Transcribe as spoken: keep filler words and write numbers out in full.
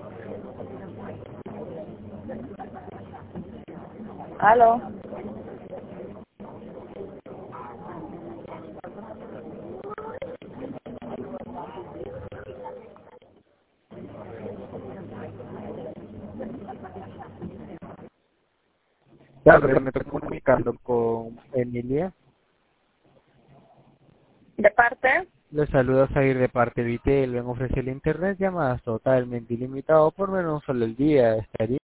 ¿Aló? Tarde, me estoy comunicando con Emilia. ¿De parte? Les saluda Zair de parte de Vitel. Ven ofrecer el internet llamadas totalmente ilimitado por menos un solo el día. Estaría